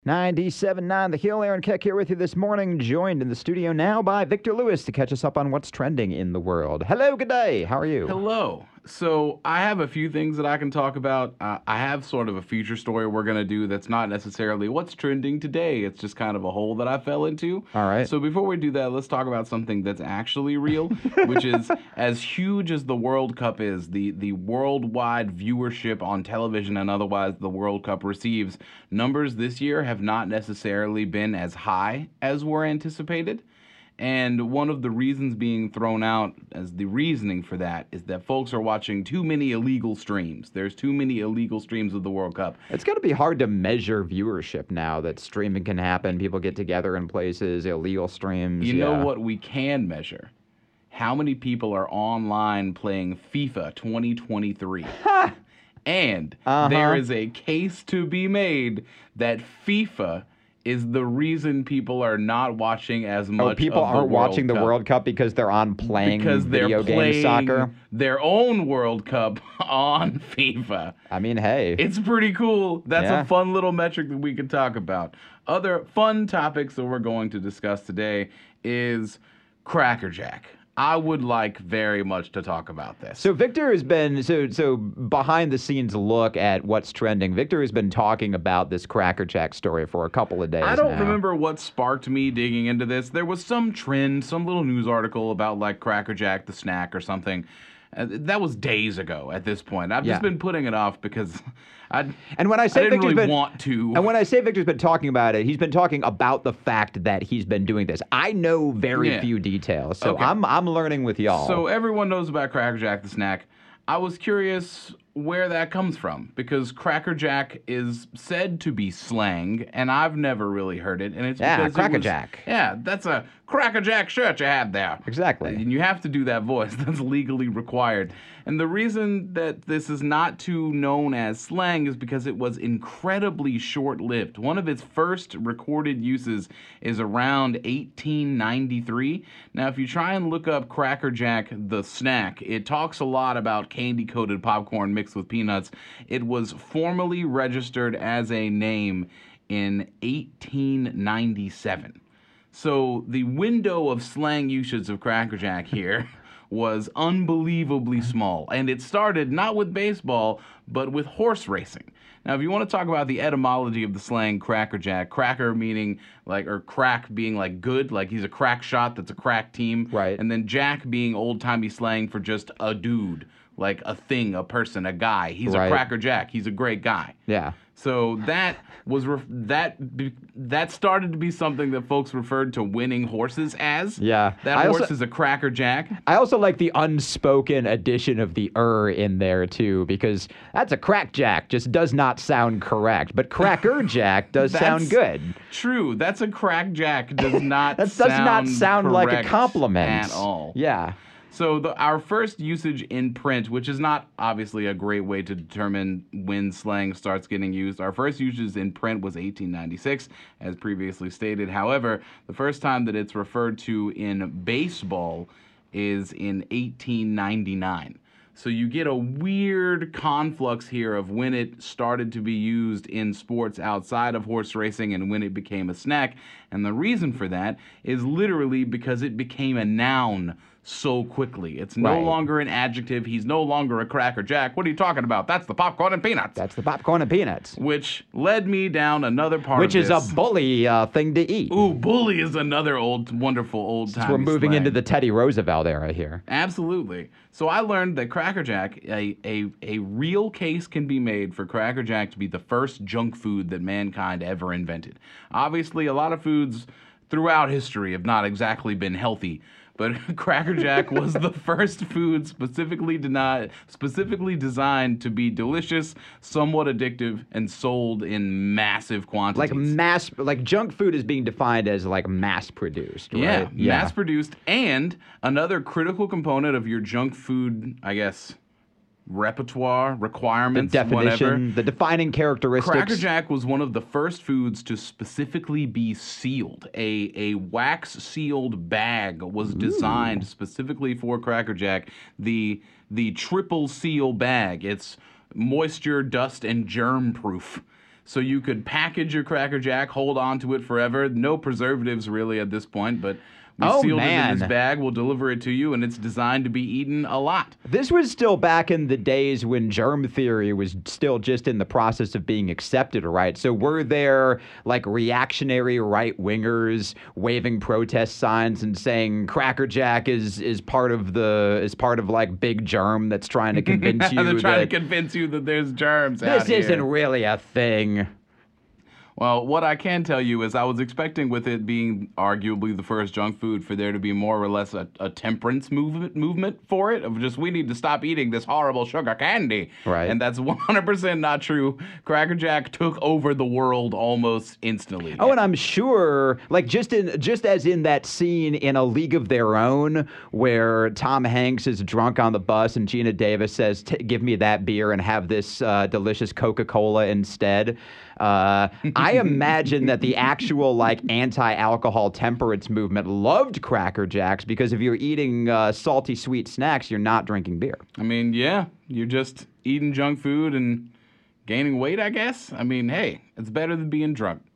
97.9 The Hill. Aaron Keck here with you this morning, joined in the studio now by Victor Lewis to catch us up on what's trending in the world. Hello, good day. How are you? Hello. So I have a few things that I can talk about. I have sort of a feature story we're going to do that's not necessarily what's trending today. It's just kind of a hole that I fell into. All right. So before we do that, let's talk about something that's actually real, which is as huge as the World Cup is, the worldwide viewership on television and otherwise the World Cup receives, numbers this year have not necessarily been as high as were anticipated. And one of the reasons being thrown out as the reasoning for that is that folks are watching too many illegal streams. There's too many illegal streams of the World Cup. It's going to be hard to measure viewership now that streaming can happen. People get together in places, illegal streams. You know what we can measure? How many people are online playing FIFA 2023? And there is a case to be made that FIFA is the reason people are not watching as much. People aren't watching the World Cup because they're on playing video game soccer? Their own World Cup on FIFA. I mean, hey. It's pretty cool. That's a fun little metric that we could talk about. Other fun topics that we're going to discuss today is Cracker Jack. I would like very much to talk about this. So Victor has been, so behind the scenes look at what's trending. Victor has been talking about this Cracker Jack story for a couple of days I don't now. remember what sparked me digging into this. There was some trend, some little news article about like Cracker Jack, the snack or something. That was days ago at this point. I've just been putting it off because I didn't really want to. And when I say Victor's been talking about it, he's been talking about the fact that he's been doing this. I know very few details, so I'm learning with y'all. So everyone knows about Cracker Jack, the snack. I was curious where that comes from because Cracker Jack is said to be slang, and I've never really heard it. And it's because Cracker Jack. Yeah, that's a Cracker Jack shirt you had there. Exactly. And you have to do that voice. That's legally required. And the reason that this is not too known as slang is because it was incredibly short-lived. One of its first recorded uses is around 1893. Now, if you try and look up Cracker Jack, the snack, it talks a lot about candy-coated popcorn mixed with peanuts. It was formally registered as a name in 1897. So the window of slang usage of Cracker Jack here was unbelievably small. And it started not with baseball, but with horse racing. Now, if you want to talk about the etymology of the slang Cracker Jack, cracker meaning like, or crack being like good, like he's a crack shot, that's a crack team. Right. And then Jack being old-timey slang for just a dude, like a thing, a person, a guy. He's a Cracker Jack. He's a great guy. Yeah. So that was that started to be something that folks referred to winning horses as. Yeah. That horse is a Cracker Jack. I also like the unspoken addition of the in there too, because that's a crack jack, just does not sound correct. But Cracker Jack does sound good. True. That's a crack jack does not that does not sound like a compliment at all. Yeah. So our first usage in print, which is not obviously a great way to determine when slang starts getting used, our first usage in print was 1896, as previously stated. However, the first time that it's referred to in baseball is in 1899. So you get a weird conflux here of when it started to be used in sports outside of horse racing and when it became a snack. And the reason for that is literally because it became a noun so quickly. It's no longer an adjective. He's no longer a Cracker Jack. What are you talking about? That's the popcorn and peanuts. That's the popcorn and peanuts. Which led me down another part Which of is this. a bully thing to eat. Ooh, bully is another wonderful old-time We're moving slang. into the Teddy Roosevelt era here. Absolutely. So I learned that Cracker Jack, a real case can be made for Cracker Jack to be the first junk food that mankind ever invented. Obviously, a lot of foods throughout history have not exactly been healthy, but Cracker Jack was the first food specifically designed to be delicious, somewhat addictive, and sold in massive quantities. Like junk food is being defined as like mass produced, right? Yeah, mass produced, and another critical component of your junk food, I guess, repertoire, requirements, the definition, whatever. the defining characteristics. Cracker Jack was one of the first foods to specifically be sealed. A wax-sealed bag was designed specifically for Cracker Jack. The triple seal bag. It's moisture, dust, and germ-proof. so you could package your Cracker Jack, hold on to it forever. No preservatives really at this point, but we sealed it in this bag. We'll deliver it to you, and it's designed to be eaten a lot. This was still back in the days when germ theory was still just in the process of being accepted, right? So were there like reactionary right-wingers waving protest signs and saying Cracker Jack is part of like big germ that's trying to convince you They're trying to convince you that there's germs this out here. isn't really a thing? Well, what I can tell you is I was expecting, with it being arguably the first junk food, for there to be more or less a temperance movement for it, of just, we need to stop eating this horrible sugar candy. Right. And that's 100% not true. Cracker Jack took over the world almost instantly. Oh, and I'm sure, like just as in that scene in A League of Their Own, where Tom Hanks is drunk on the bus and Gina Davis says, "Give me that beer and have this delicious Coca-Cola instead." I imagine that the actual like anti-alcohol temperance movement loved Cracker Jacks, because if you're eating salty sweet snacks, you're not drinking beer. I mean, yeah, you're just eating junk food and gaining weight, I guess. I mean, hey, it's better than being drunk.